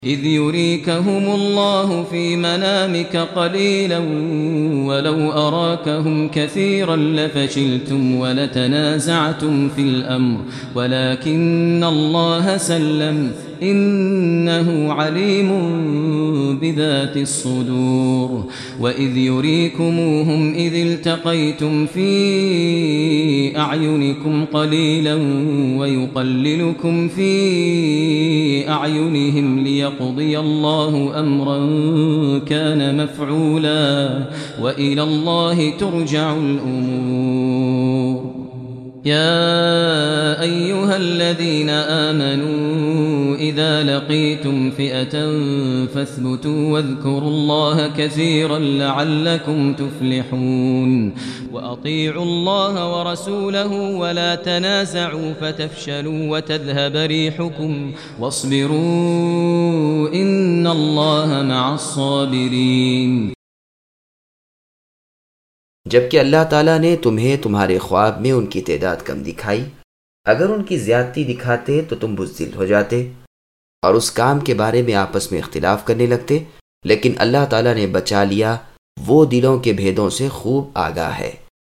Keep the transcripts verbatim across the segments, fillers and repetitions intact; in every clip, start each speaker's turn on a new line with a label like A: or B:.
A: إذ يريكهم الله في منامك قليلا ولو أراكهم كثيرا لفشلتم ولتنازعتم في الأمر ولكن الله سلم إنه عليم بذات الصدور وإذ يريكموهم إذ التقيتم في أعينكم قليلا ويقللكم في أعينهم ليقضي الله أمرا كان مفعولا وإلى الله ترجع الأمور يا أيها الذين آمنوا إذا لقيتم فئة فاثبتوا واذكروا الله كثيرا لعلكم تفلحون وأطيعوا الله ورسوله ولا تنازعوا فتفشلوا وتذهب ريحكم واصبروا إن الله مع الصابرين.
B: جبکہ اللہ تعالیٰ نے تمہیں تمہارے خواب میں ان کی تعداد کم دکھائی، اگر ان کی زیادتی دکھاتے تو تم بزدل ہو جاتے اور اس کام کے بارے میں آپس میں اختلاف کرنے لگتے، لیکن اللہ تعالیٰ نے بچا لیا، وہ دلوں کے بھیدوں سے خوب آگاہ ہے.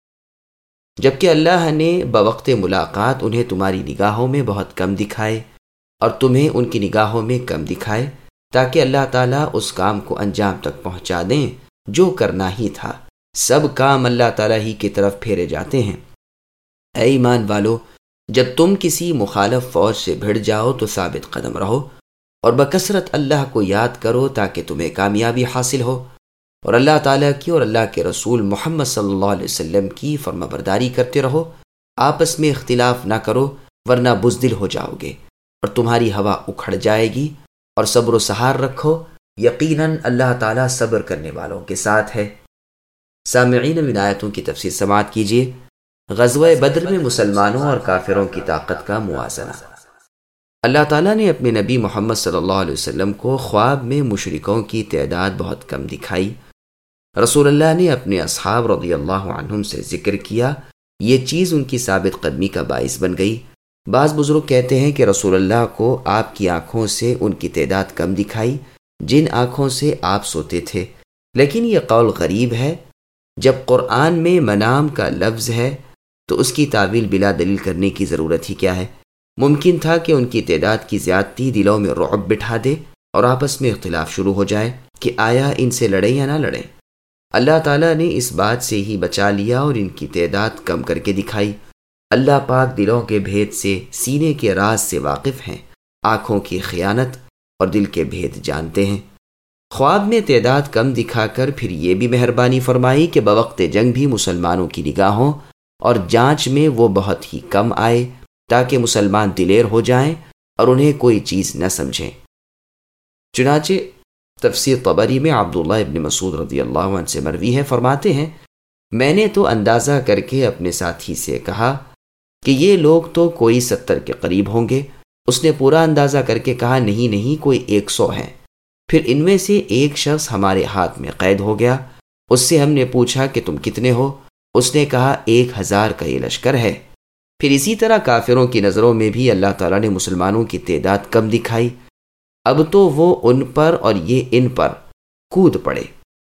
B: جبکہ اللہ نے بوقت ملاقات انہیں تمہاری نگاہوں میں بہت کم دکھائے اور تمہیں ان کی نگاہوں میں کم دکھائے تاکہ اللہ تعالیٰ اس کام کو انجام تک پہنچا دیں جو کرنا ہی تھا. سب کام اللہ تعالیٰ ہی کی طرف پھیرے جاتے ہیں. اے ایمان والو، جب تم کسی مخالف فوج سے بھڑ جاؤ تو ثابت قدم رہو اور بکثرت اللہ کو یاد کرو تاکہ تمہیں کامیابی حاصل ہو، اور اللہ تعالیٰ کی اور اللہ کے رسول محمد صلی اللہ علیہ وسلم کی فرما برداری کرتے رہو. آپس میں اختلاف نہ کرو ورنہ بزدل ہو جاؤ گے اور تمہاری ہوا اکھڑ جائے گی، اور صبر و سحار رکھو، یقیناً اللہ تعالیٰ صبر کرنے والوں کے ساتھ ہے. سامعین، ان آیتوں کی تفسیر سماعت کیجیے. غزوہ بدر میں مسلمانوں اور کافروں کی طاقت کا موازنہ. اللہ تعالیٰ نے اپنے نبی محمد صلی اللہ علیہ وسلم کو خواب میں مشرکوں کی تعداد بہت کم دکھائی. رسول اللہ نے اپنے اصحاب رضی اللہ عنہم سے ذکر کیا، یہ چیز ان کی ثابت قدمی کا باعث بن گئی. بعض بزرگ کہتے ہیں کہ رسول اللہ کو آپ کی آنکھوں سے ان کی تعداد کم دکھائی جن آنکھوں سے آپ سوتے تھے، لیکن یہ قول غریب ہے. جب قرآن میں منام کا لفظ ہے تو اس کی تعویل بلا دلیل کرنے کی ضرورت ہی کیا ہے؟ ممکن تھا کہ ان کی تعداد کی زیادتی دلوں میں رعب بٹھا دے اور آپس میں اختلاف شروع ہو جائے کہ آیا ان سے لڑیں یا نہ لڑیں. اللہ تعالیٰ نے اس بات سے ہی بچا لیا اور ان کی تعداد کم کر کے دکھائی. اللہ پاک دلوں کے بھید سے، سینے کے راز سے واقف ہیں، آنکھوں کی خیانت اور دل کے بھید جانتے ہیں. خواب میں تعداد کم دکھا کر پھر یہ بھی مہربانی فرمائی کہ بوقت جنگ بھی مسلمانوں کی نگاہوں اور جانچ میں وہ بہت ہی کم آئے تاکہ مسلمان دلیر ہو جائیں اور انہیں کوئی چیز نہ سمجھیں. چنانچہ تفسیر طبری میں عبداللہ ابن مسعود رضی اللہ عنہ سے مروی ہے، فرماتے ہیں میں نے تو اندازہ کر کے اپنے ساتھی سے کہا کہ یہ لوگ تو کوئی ستر کے قریب ہوں گے. اس نے پورا اندازہ کر کے کہا نہیں نہیں کوئی ایک سو ہیں. پھر ان میں سے ایک شخص ہمارے ہاتھ میں قید ہو گیا. اس سے ہم نے پوچھا کہ تم کتنے ہو؟ اس نے کہا ایک ہزار کا یہ لشکر ہے. پھر اسی طرح کافروں کی نظروں میں بھی اللہ تعالیٰ نے مسلمانوں کی تعداد کم دکھائی. اب تو وہ ان پر اور یہ ان پر کود پڑے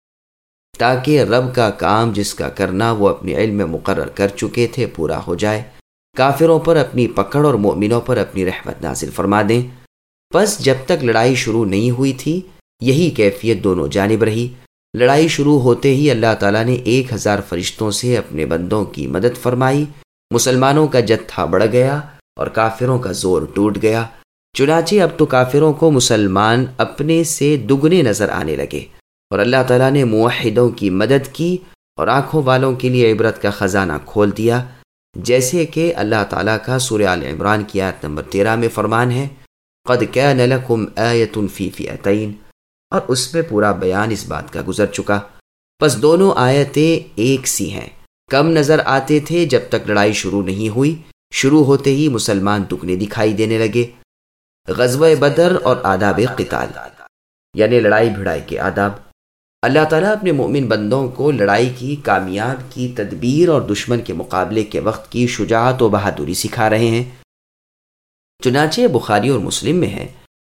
B: تاکہ رب کا کام جس کا کرنا وہ اپنے علم میں مقرر کر چکے تھے پورا ہو جائے. کافروں پر اپنی پکڑ اور مومنوں پر اپنی رحمت نازل فرما دیں. بس جب تک لڑائی شروع نہیں ہوئی تھی یہی کیفیت دونوں جانب رہی. لڑائی شروع ہوتے ہی اللہ تعالیٰ نے ایک ہزار فرشتوں سے اپنے بندوں کی مدد فرمائی. مسلمانوں کا جتھا بڑھ گیا اور کافروں کا زور ٹوٹ گیا. چنانچہ اب تو کافروں کو مسلمان اپنے سے دگنے نظر آنے لگے اور اللہ تعالیٰ نے موحدوں کی مدد کی اور آنکھوں والوں کے لیے عبرت کا خزانہ کھول دیا، جیسے کہ اللہ تعالیٰ کا سورہ آل عمران کی آیت نمبر تیرہ میں فرمان ہے قد کان لکم آیۃ فی فئتین، اور اس میں پورا بیان اس بات کا گزر چکا. پس دونوں آیتیں ایک سی ہیں. کم نظر آتے تھے جب تک لڑائی شروع نہیں ہوئی، شروع ہوتے ہی مسلمان دگنے دکھائی دینے لگے. غزوہ بدر اور آداب قتال یعنی لڑائی بھڑائی کے آداب. اللہ تعالیٰ اپنے مومن بندوں کو لڑائی کی کامیاب کی تدبیر اور دشمن کے مقابلے کے وقت کی شجاعت و بہادری سکھا رہے ہیں. چنانچہ بخاری اور مسلم میں ہے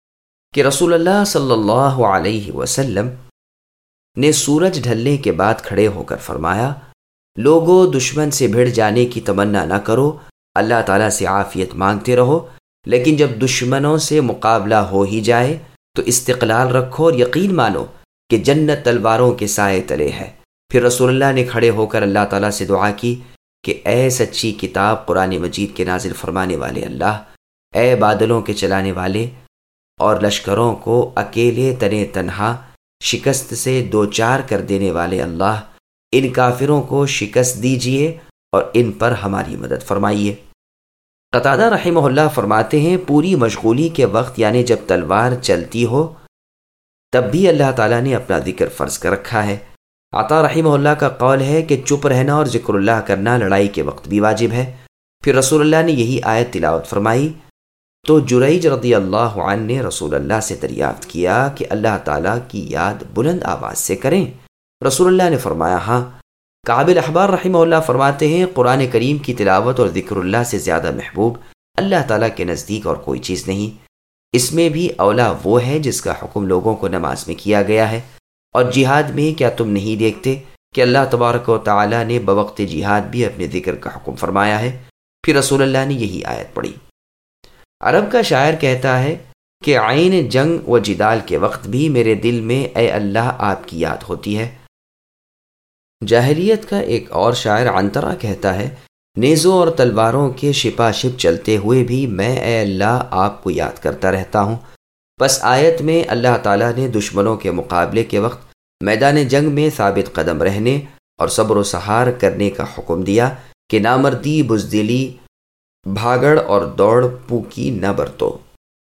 B: کہ رسول اللہ صلی اللہ علیہ وسلم نے سورج ڈھلنے کے بعد کھڑے ہو کر فرمایا، لوگوں دشمن سے بھڑ جانے کی تمنا نہ کرو، اللہ تعالیٰ سے عافیت مانگتے رہو، لیکن جب دشمنوں سے مقابلہ ہو ہی جائے تو استقلال رکھو اور یقین مانو کہ جنت تلواروں کے سائے تلے ہے۔ پھر رسول اللہ نے کھڑے ہو کر اللہ تعالیٰ سے دعا کی کہ اے سچی کتاب قرآن مجید کے نازل فرمانے والے اللہ، اے بادلوں کے چلانے والے اور لشکروں کو اکیلے تنے تنہا شکست سے دوچار کر دینے والے اللہ، ان کافروں کو شکست دیجئے اور ان پر ہماری مدد فرمائیے۔ قتادہ رحمہ اللہ فرماتے ہیں، پوری مشغولی کے وقت یعنی جب تلوار چلتی ہو تب بھی اللہ تعالیٰ نے اپنا ذکر فرض کر رکھا ہے۔ عطا رحمہ اللہ کا قول ہے کہ چپ رہنا اور ذکر اللہ کرنا لڑائی کے وقت بھی واجب ہے۔ پھر رسول اللہ نے یہی آیت تلاوت فرمائی تو جریج رضی اللہ عنہ نے رسول اللہ سے دریافت کیا کہ اللہ تعالیٰ کی یاد بلند آواز سے کریں؟ رسول اللہ نے فرمایا ہاں۔ کعب الاحبار رحمہ اللہ فرماتے ہیں، قرآن کریم کی تلاوت اور ذکر اللہ سے زیادہ محبوب اللہ تعالیٰ کے نزدیک اور کوئی چیز نہیں۔ اس میں بھی اولا وہ ہے جس کا حکم لوگوں کو نماز میں کیا گیا ہے، اور جہاد میں کیا تم نہیں دیکھتے کہ اللہ تبارک و تعالیٰ نے بوقت جہاد بھی اپنے ذکر کا حکم فرمایا ہے؟ پھر رسول اللہ نے یہی آیت پڑھی۔ عرب کا شاعر کہتا ہے کہ عین جنگ و جدال کے وقت بھی میرے دل میں اے اللہ آپ کی یاد ہوتی ہے۔ جاہلیت کا ایک اور شاعر عنترہ کہتا ہے، نیزوں اور تلواروں کے شپا شپ چلتے ہوئے بھی میں اے اللہ آپ کو یاد کرتا رہتا ہوں۔ بس آیت میں اللہ تعالیٰ نے دشمنوں کے مقابلے کے وقت میدان جنگ میں ثابت قدم رہنے اور صبر و سحار کرنے کا حکم دیا کہ نامردی، بزدلی، بھاگڑ اور دوڑ پوکی نہ برتو۔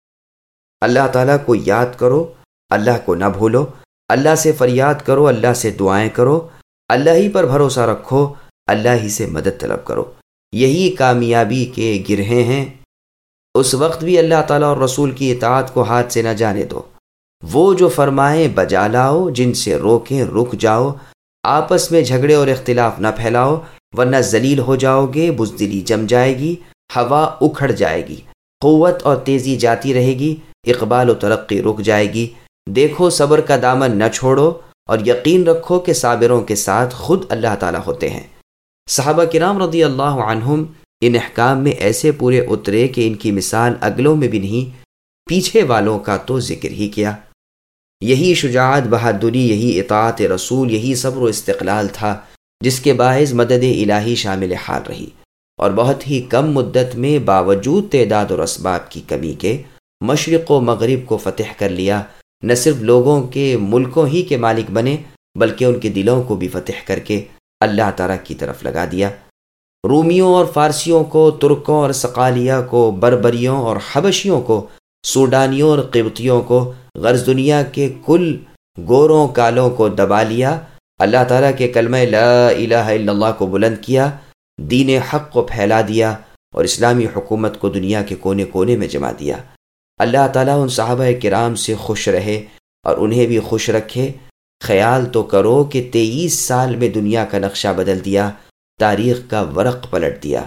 B: اللہ تعالیٰ کو یاد کرو، اللہ کو نہ بھولو، اللہ سے فریاد کرو، اللہ سے دعائیں کرو، اللہ ہی پر بھروسہ رکھو، اللہ ہی سے مدد طلب کرو، یہی کامیابی کے گرہیں ہیں۔ اس وقت بھی اللہ تعالیٰ اور رسول کی اطاعت کو ہاتھ سے نہ جانے دو، وہ جو فرمائیں بجا لاؤ، جن سے روکیں رک جاؤ، آپس میں جھگڑے اور اختلاف نہ پھیلاؤ ورنہ ذلیل ہو جاؤ گے، بزدلی جم جائے گی، ہوا اکھڑ جائے گی، قوت اور تیزی جاتی رہے گی، اقبال و ترقی رک جائے گی۔ دیکھو صبر کا دامن نہ چھوڑو اور یقین رکھو کہ صابروں کے ساتھ خود اللہ تعالیٰ ہوتے ہیں۔ صحابہ کرام رضی اللہ عنہم ان احکام میں ایسے پورے اترے کہ ان کی مثال اگلوں میں بھی نہیں، پیچھے والوں کا تو ذکر ہی کیا۔ یہی شجاعت، بہادری، یہی اطاعت رسول، یہی صبر و استقلال تھا جس کے باعث مدد الہی شامل حال رہی، اور بہت ہی کم مدت میں باوجود تعداد اور اسباب کی کمی کے مشرق و مغرب کو فتح کر لیا۔ نہ صرف لوگوں کے ملکوں ہی کے مالک بنے بلکہ ان کے دلوں کو بھی فتح کر کے اللہ تعالیٰ کی طرف لگا دیا۔ رومیوں اور فارسیوں کو، ترکوں اور صقالیہ کو، بربریوں اور حبشیوں کو، سوڈانیوں اور قبطیوں کو، غرض دنیا کے کل گوروں کالوں کو دبا لیا، اللہ تعالیٰ کے کلمہ لا الہ الا اللہ کو بلند کیا، دین حق کو پھیلا دیا اور اسلامی حکومت کو دنیا کے کونے کونے میں جما دیا۔ اللہ تعالیٰ ان صحابہ کرام سے خوش رہے اور انہیں بھی خوش رکھے۔ خیال تو کرو کہ تیئیس سال میں دنیا کا نقشہ بدل دیا، تاریخ کا ورق پلٹ دیا۔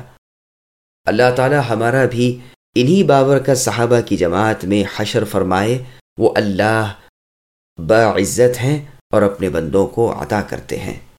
B: اللہ تعالیٰ ہمارا بھی انہی بابرکت صحابہ کی جماعت میں حشر فرمائے۔ وہ اللہ باعزت ہیں اور اپنے بندوں کو عطا کرتے ہیں۔